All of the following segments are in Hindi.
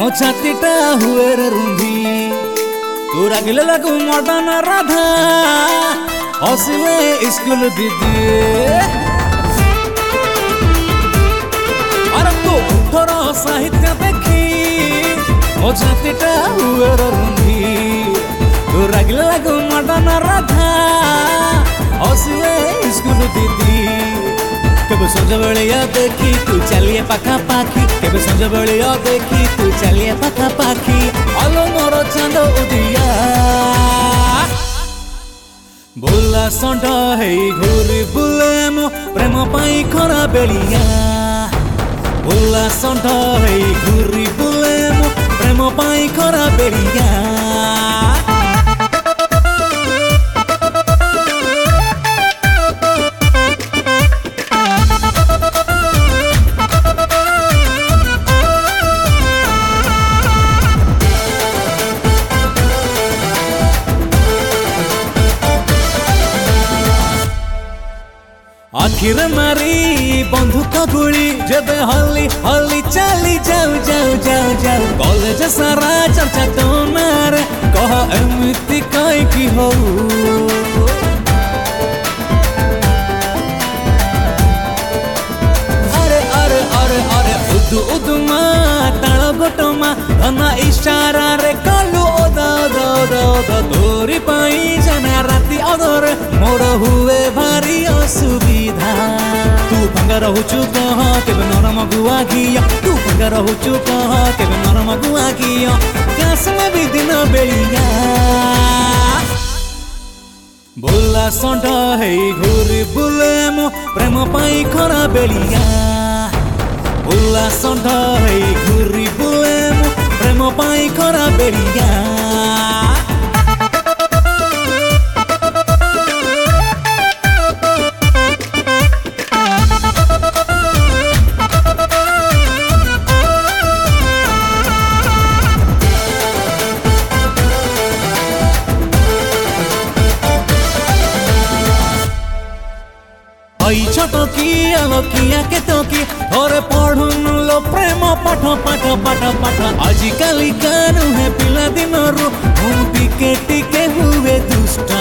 छातीटा हुए रे रुंधी तू रागिले लगू मडन राधा हसिले स्कूल दीदी अरे तू थोड़ा साहित्य देखी मो छातीटा हुए रे रुंधी तू रागिले लगू मडन राधा हसिले स्कूल दीदी केबे संज बेलिया देखी तू चलिए पाखा पाखी केबे संज बेलिया देखी तू चलिए पाखा पाखी आलो मोर चांद उदिया बुला संड हे घूरी बुले मो प्रेम पाई खरा बेलिया बुला संड हे घूरी बुले मो प्रेम पाई खरा बेलिया आखिर मारी बंधुक गुली जब हली हली चली जाऊ जाऊ जाऊ जाऊ कॉलेज सारा चर्चा तो मारे कह एमती कई की हो अरे अरे अरे अरे उदु उदु मा ताल गोटो मा धना इशारा रे कलु ओदा ओदा ओदा ओदा तोरी पाई जना राती अदर मोर हुए भारी असुविधा तू पंगा रहूचु कह केबे नरम गुआ घिया तू पंगा रहूचु कह केबे नरम गुआ घिया कास में भी दिन बेलिया बुला संड हे घूरी बुले मो प्रेम पाई खरा बेलिया बुला संड हे घूरी बुले मो प्रेम पाई खरा बेलिया छटकी आलोकिया के तोकी और पढ़ुन लो प्रेम पाठ पाठ पाठ पाठ आजिकाली कानु है पिला दिन रो हम टिके टिके हुए दुष्ट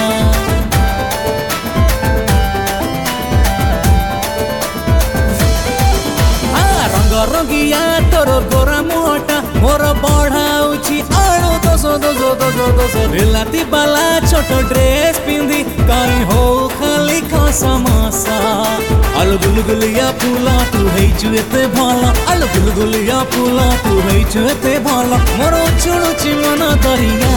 रंग रंगिया तोर गोरा मोटा मोर बढ़ाऊची आलो दोसो दोसो दोसो दोसो बिलाती बाला छोट ड्रेस पिंदी कहीं हो खाली समसा आलो गुलगुलिया फूला तू हेचु एते भाला आलो गुलगुलिया फूला तू हेचु एते भाला मोर चुलुची मन दरिया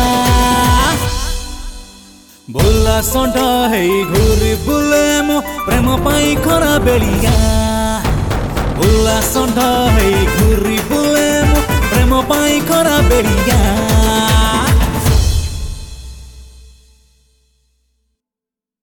बुला संड हे घूरी बुले मो प्रेम पाई खरा बेलिया बुला संड हे घूरी बुले मो प्रेम पाई खरा बेलिया।